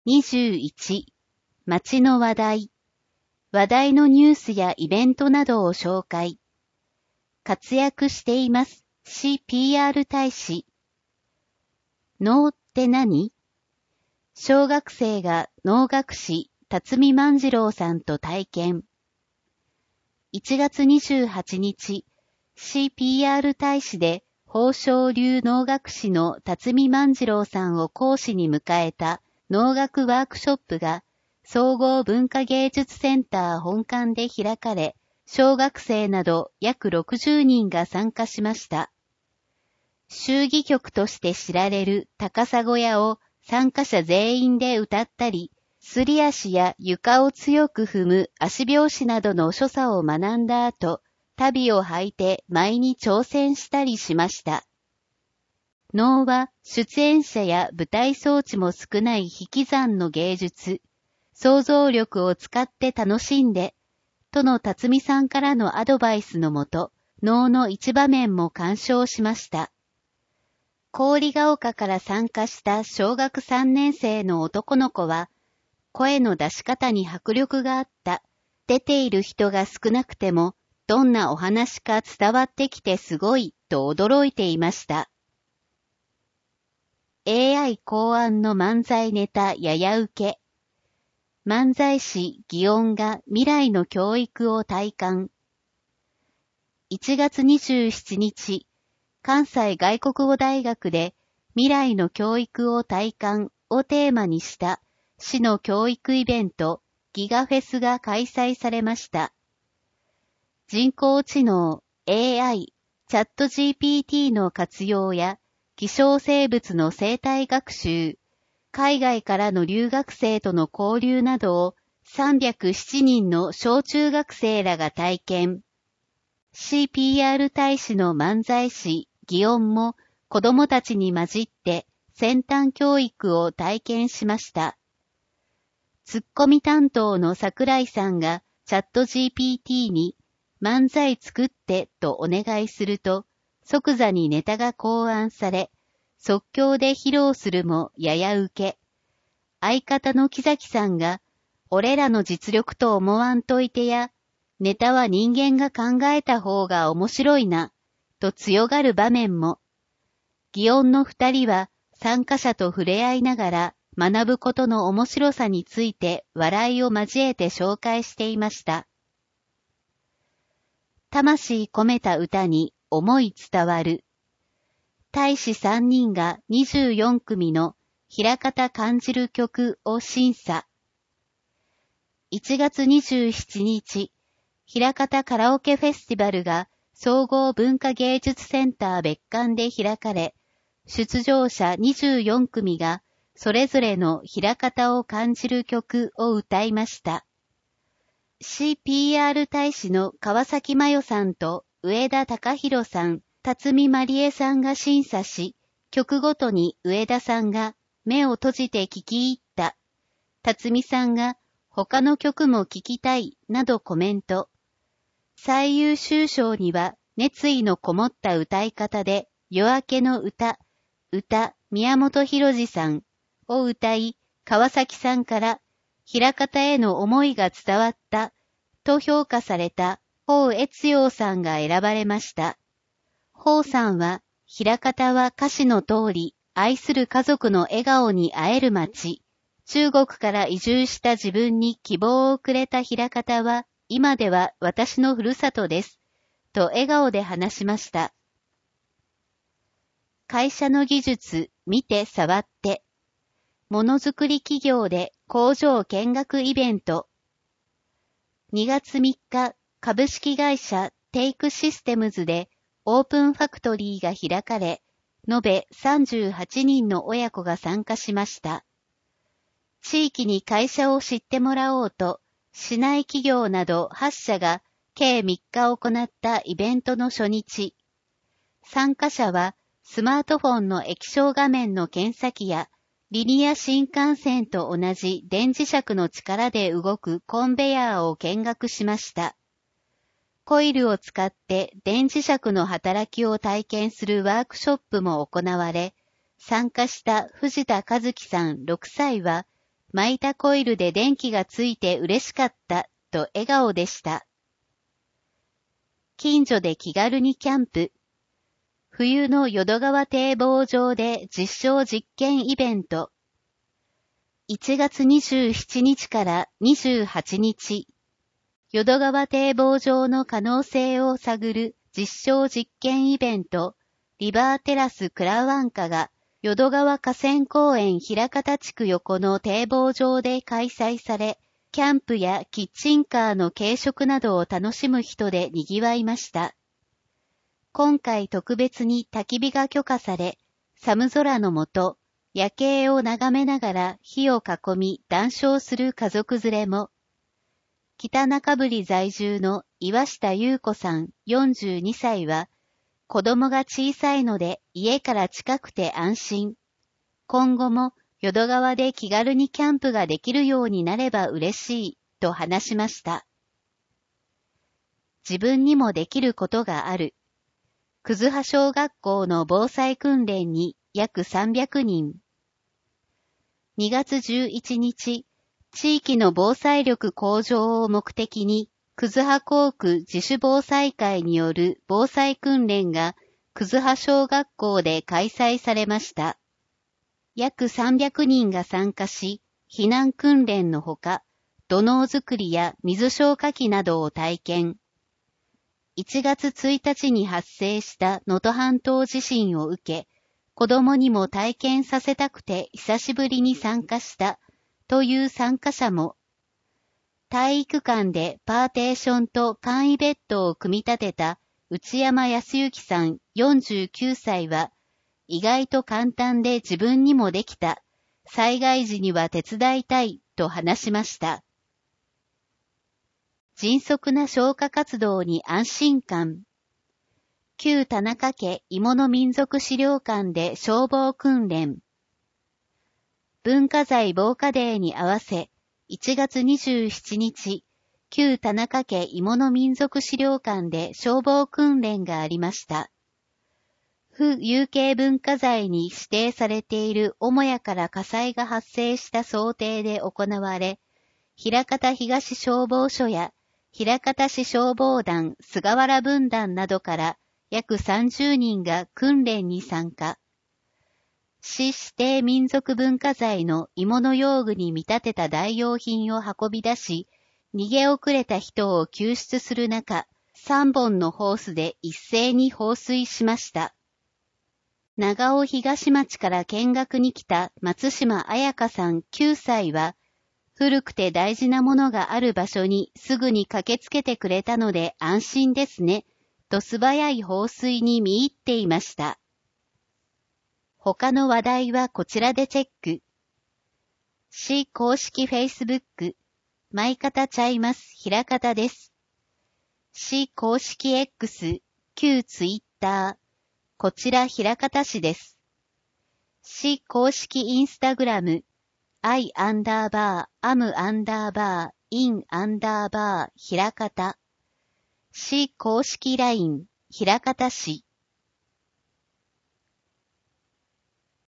21、街の話題。話題のニュースやイベントなどを紹介。活躍しています。市 PR 大使。能って何？小学生が能楽師、辰巳万次郎さんと体験。1月28日、市 PR 大使で宝生流能楽師の辰巳万次郎さんを講師に迎えた能楽ワークショップが総合文化芸術センター本館で開かれ、小学生など約60人が参加しました。祝儀曲として知られる高砂屋を参加者全員で歌ったり、すり足や床を強く踏む足拍子などの所作を学んだ後、足袋を履いて舞に挑戦したりしました。能は出演者や舞台装置も少ない引き算の芸術、想像力を使って楽しんで、との辰巳さんからのアドバイスのもと、能の一場面も鑑賞しました。郡ヶ丘から参加した小学3年生の男の子は、声の出し方に迫力があった。出ている人が少なくても、どんなお話か伝わってきてすごい、と驚いていました。AI 考案の漫才ネタやや受け。漫才師祇園が未来の教育を体感。1月27日、関西外国語大学で未来の教育を体感をテーマにした市の教育イベントギガフェスが開催されました。人工知能 AI、チャット GPT の活用や希少生物の生態学習、海外からの留学生との交流などを307人の小中学生らが体験。CPR 大使の漫才師、祇園も子供たちに混じって先端教育を体験しました。ツッコミ担当の桜井さんがチャット GPT に漫才作ってとお願いすると、即座にネタが考案され、即興で披露するもやや受け。相方の木崎さんが、俺らの実力と思わんといてや、ネタは人間が考えた方が面白いな、と強がる場面も。祇園の二人は参加者と触れ合いながら学ぶことの面白さについて笑いを交えて紹介していました。魂込めた歌に思い伝わる。大使3人が24組の平方感じる曲を審査。1月27日、平方カラオケフェスティバルが総合文化芸術センター別館で開かれ、出場者24組がそれぞれの平方を感じる曲を歌いました。CPR 大使の川崎麻世さんと上田隆弘さん、辰巳まりえさんが審査し、曲ごとに上田さんが目を閉じて聴き入った。辰巳さんが他の曲も聴きたいなどコメント。最優秀賞には熱意のこもった歌い方で夜明けの歌宮本浩次さんを歌い、川崎さんから平方への思いが伝わったと評価された方越陽さんが選ばれました。方さんは、平方は歌詞の通り、愛する家族の笑顔に会える街。中国から移住した自分に希望をくれた平方は、今では私のふるさとです。と笑顔で話しました。会社の技術、見て触って。ものづくり企業で工場見学イベント。2月3日、株式会社テイクシステムズで、オープンファクトリーが開かれ、延べ38人の親子が参加しました。地域に会社を知ってもらおうと、市内企業など8社が計3日行ったイベントの初日。参加者はスマートフォンの液晶画面の検査機や、リニア新幹線と同じ電磁石の力で動くコンベヤーを見学しました。コイルを使って電磁石の働きを体験するワークショップも行われ、参加した藤田和樹さん6歳は、 巻いたコイルで電気がついて嬉しかった、と笑顔でした。近所で気軽にキャンプ。冬の淀川堤防上で実証実験イベント。1月27日から28日。淀川堤防上の可能性を探る実証実験イベント、リバーテラスクラワンカが、淀川河川公園平方地区横の堤防上で開催され、キャンプやキッチンカーの軽食などを楽しむ人で賑わいました。今回特別に焚き火が許可され、寒空の下、夜景を眺めながら火を囲み談笑する家族連れも、北中振在住の岩下優子さん42歳は、子供が小さいので家から近くて安心。今後も淀川で気軽にキャンプができるようになれば嬉しい、と話しました。自分にもできることがある。葛葉小学校の防災訓練に約300人。2月11日、地域の防災力向上を目的に、葛葉校区自主防災会による防災訓練が葛葉小学校で開催されました。約300人が参加し、避難訓練のほか、土のう作りや水消火器などを体験。1月1日に発生した能登半島地震を受け、子供にも体験させたくて久しぶりに参加したという参加者も、体育館でパーテーションと簡易ベッドを組み立てた内山康之さん49歳は、意外と簡単で自分にもできた。災害時には手伝いたいと話しました。迅速な消火活動に安心感。旧田中家芋の民族資料館で消防訓練。文化財防火デーに合わせ、1月27日、旧田中家芋の民族資料館で消防訓練がありました。府有形文化財に指定されている母屋から火災が発生した想定で行われ、枚方東消防署や枚方市消防団菅原分団などから約30人が訓練に参加。市指定民族文化財の芋の用具に見立てた代用品を運び出し、逃げ遅れた人を救出する中、3本のホースで一斉に放水しました。長尾東町から見学に来た松島彩香さん9歳は、古くて大事なものがある場所にすぐに駆けつけてくれたので安心ですね、と素早い放水に見入っていました。他の話題はこちらでチェック。市公式 Facebook、舞方ちゃいます、平方です。市公式 X、旧 Twitter、こちら平方市です。市公式インスタグラム、I_am_in_平方。市公式 LINE、平方市。